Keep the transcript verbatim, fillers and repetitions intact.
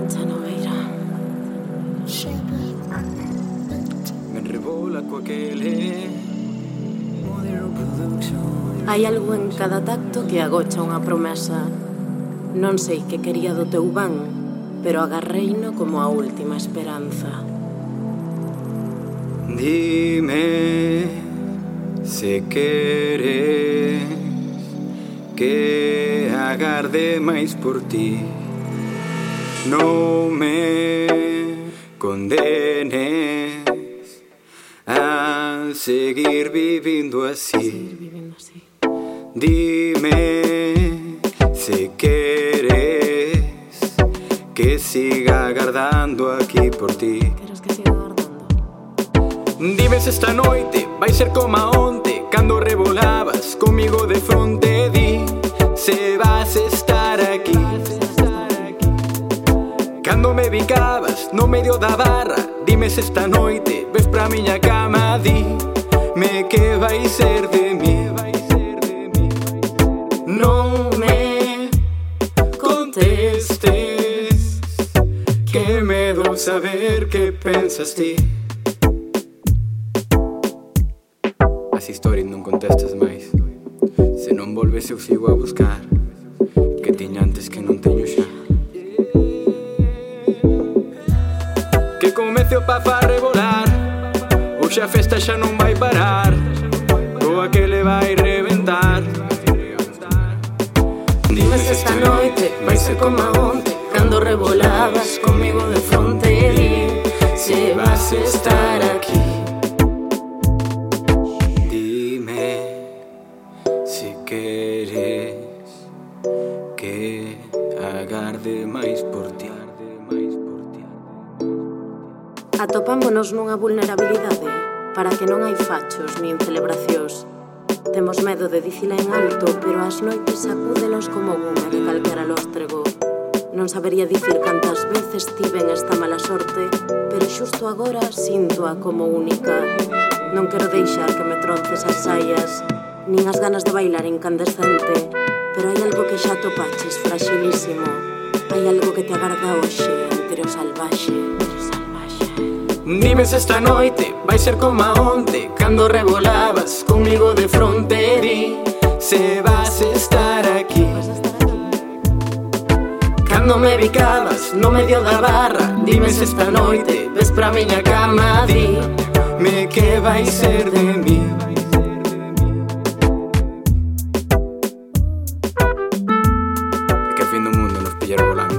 Xa Nogueira. Me enrebola coaquele Hai algo en cada tacto que agocha unha promesa. Non sei que quería do teu van, pero agarreino como a última esperanza. Dime se queres que agarde máis por ti. Non me condenes a seguir vivindo así. Dime se queres que siga agardando aquí por ti. Queres que siga agardando? Dime se esta noite vai ser como a onte, cando revolabas comigo de fronte. Di se vas estar aquí, cando me bicabas no medio da barra. Dime se esta noite ves pra miña cama. Dime que vai ser de mí. Non me contestes, que medo saber que pensas ti. As historias non contestas máis. Se non volves eu sigo a buscar que tiña antes que non teño xa. Que comece o paz a revolar, hoxe a festa xa non vai parar, coa que le vai reventar. Dime se esta noite vai ser como a onte, cando revolabas comigo de fronte. Di se vas estar aquí. Dime se queres que agarde máis por ti. Atopámonos nunha vulnerabilidade para que non hai fachos nin celebracións. Temos medo de dicila en alto, pero as noites sacúdenos como bume de calquera lóstrego. Non sabería dicir cantas veces tiven esta mala sorte, pero xusto agora síntoa como única. Non quero deixar que me tronces as saias, nin as ganas de bailar incandescente, pero hai algo que xa topaches fragilísimo. Hai algo que te agarda hoxe entre o salvaxe. Dime se esta noite vai ser como a onte, cando revolabas comigo de fronte. Di se vas estar aquí, cando me bicabas no medio da barra. Dime se esta noite ves pra miña cama. Dime que vai ser de mí. Que fin do mundo nos pillar volando.